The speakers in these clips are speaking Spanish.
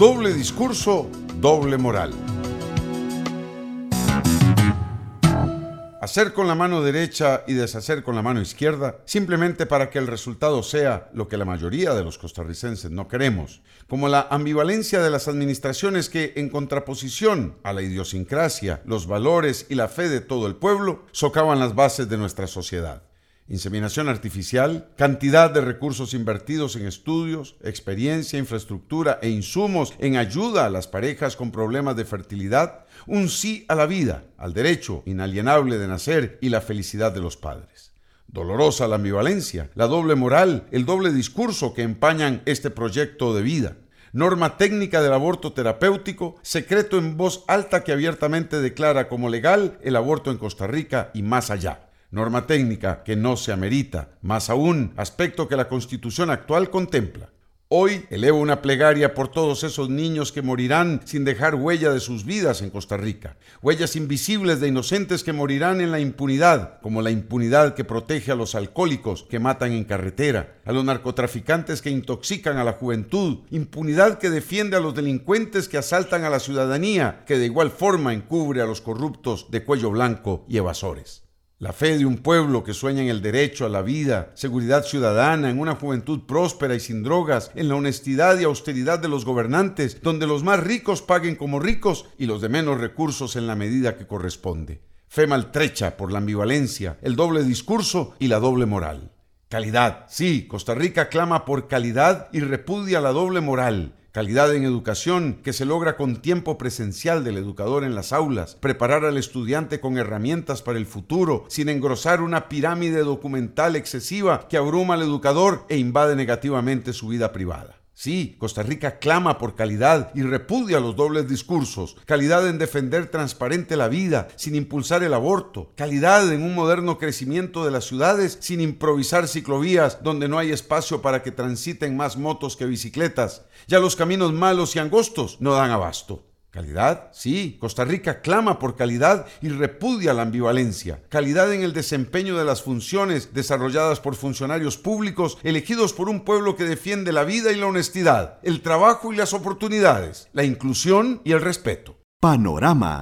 Doble discurso, doble moral. Hacer con la mano derecha y deshacer con la mano izquierda, simplemente para que el resultado sea lo que la mayoría de los costarricenses no queremos, como la ambivalencia de las administraciones que, en contraposición a la idiosincrasia, los valores y la fe de todo el pueblo, socavan las bases de nuestra sociedad. Inseminación artificial, cantidad de recursos invertidos en estudios, experiencia, infraestructura e insumos en ayuda a las parejas con problemas de fertilidad, un sí a la vida, al derecho inalienable de nacer y la felicidad de los padres. Dolorosa la ambivalencia, la doble moral, el doble discurso que empañan este proyecto de vida. Norma técnica del aborto terapéutico, secreto en voz alta que abiertamente declara como legal el aborto en Costa Rica y más allá. Norma técnica que no se amerita, más aún, aspecto que la Constitución actual contempla. Hoy elevo una plegaria por todos esos niños que morirán sin dejar huella de sus vidas en Costa Rica. Huellas invisibles de inocentes que morirán en la impunidad, como la impunidad que protege a los alcohólicos que matan en carretera, a los narcotraficantes que intoxican a la juventud, impunidad que defiende a los delincuentes que asaltan a la ciudadanía, que de igual forma encubre a los corruptos de cuello blanco y evasores. La fe de un pueblo que sueña en el derecho a la vida, seguridad ciudadana, en una juventud próspera y sin drogas, en la honestidad y austeridad de los gobernantes, donde los más ricos paguen como ricos y los de menos recursos en la medida que corresponde. Fe maltrecha por la ambivalencia, el doble discurso y la doble moral. Calidad. Sí, Costa Rica clama por calidad y repudia la doble moral. Calidad en educación que se logra con tiempo presencial del educador en las aulas, preparar al estudiante con herramientas para el futuro, sin engrosar una pirámide documental excesiva que abruma al educador e invade negativamente su vida privada. Sí, Costa Rica clama por calidad y repudia los dobles discursos, calidad en defender transparente la vida sin impulsar el aborto, calidad en un moderno crecimiento de las ciudades sin improvisar ciclovías donde no hay espacio para que transiten más motos que bicicletas. Ya los caminos malos y angostos no dan abasto. Calidad, sí, Costa Rica clama por calidad y repudia la ambivalencia. Calidad en el desempeño de las funciones desarrolladas por funcionarios públicos elegidos por un pueblo que defiende la vida y la honestidad, el trabajo y las oportunidades, la inclusión y el respeto. Panorama.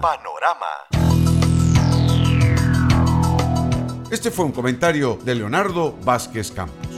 Este fue un comentario de Leonardo Vázquez Campos.